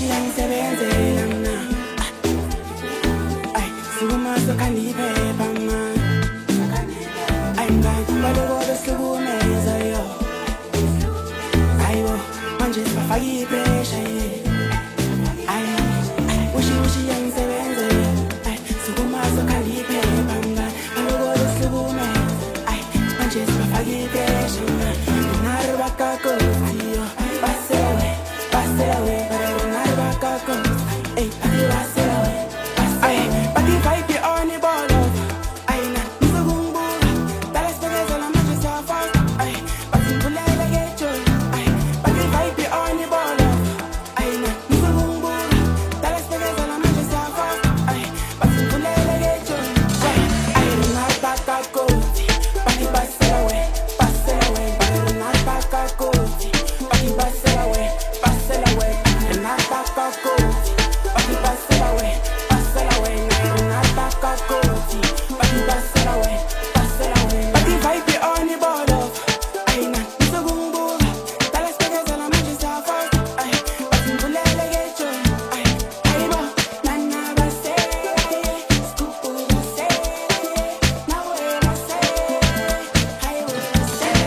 yangisebenzela mina ay sikumaso kaniphepha man ay ngani baloko besihlukumeza yo ayibo manje sibafaka ipressure ay ushi yangisebenzela ay sikumaso kaniphepha man baloko besihlukumeza ay manje sibafaka ipressure naribakakoziyo Baselawe, but I don't know about Kakos. Hey, Baselawe, but if I be on the ball of, I know, so gumbo. Dallas Vegas, I'm not just so fast. But in Bulala get you. But if I be on the ball of, I know, so gumbo. Dallas Vegas, I'm not just so fast. But in Bulala get you. I don't know about Kakos. But if Baselawe, but I don't know about Kakos. But if Baselawe. And I back up cozy, but if I sail away, and I back up cozy, but if I sail away, but if I be on the ball of, I know, it's a gumbo, Dallas Vegas, and I'm just so fast, but in Bulala get you, I know, Nana say, Scoop say, now I say, I will say,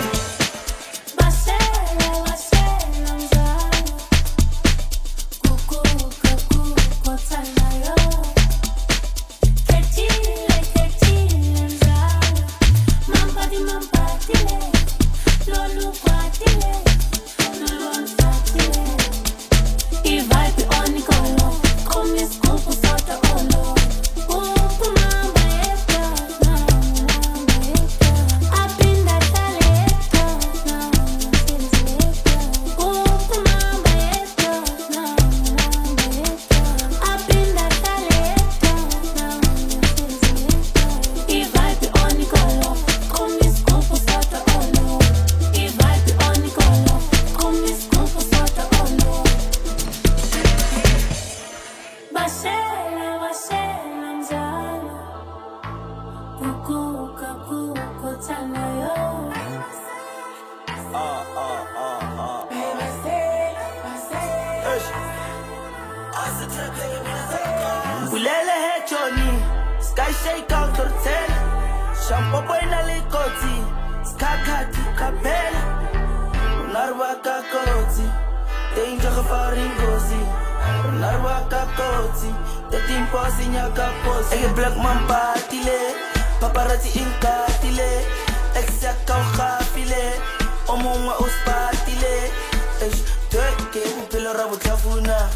Bulele hechoni, sky shake out hotel. Shampoo buena likoti, skakati kapela. Narwa kakoti, danger faringosi. Narwa kakoti, the team passing ya kapos. Ege black man patile, paparazzi inkatile. Exact au khafile, omunga uspatile. Tweke upelo rabo tafuna.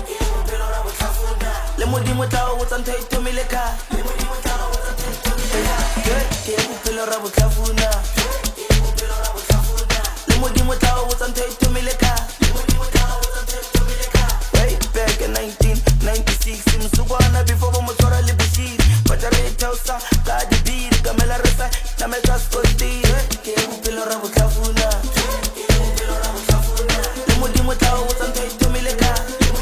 Le modimo tao o tsanto itomileka. Ke upelo rabo tafuna. Le modimo tao o tsanto itomileka. Way back in 1996 imsubana before motora libushi. Pajare tausa kadi bir kamela rasa nameka skosti. Ke upelo rabo tafuna. Le modimo tao o tsanto itomileka.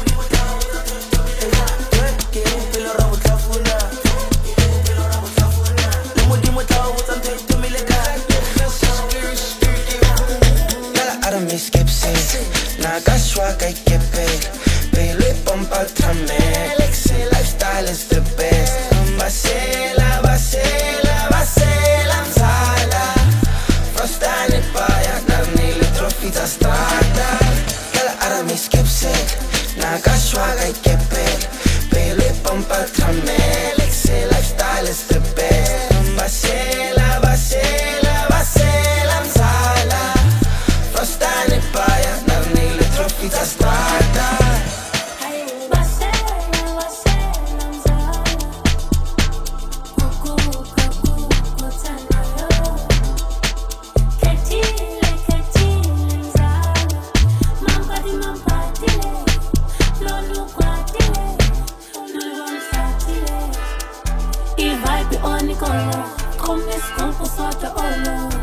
Nagashwa kay kepel, Pele pompa tramel, Excel lifestyle is the best. Basela, mzala. Frostane paya, nanile trofita strada. Kala aramis kepsel, Nagashwa kay kepel, Pele pompa tramel, Excel lifestyle is the best. Basela, mzala. Frostane paya, nanile trofita strada. Come, let's go for sort of all.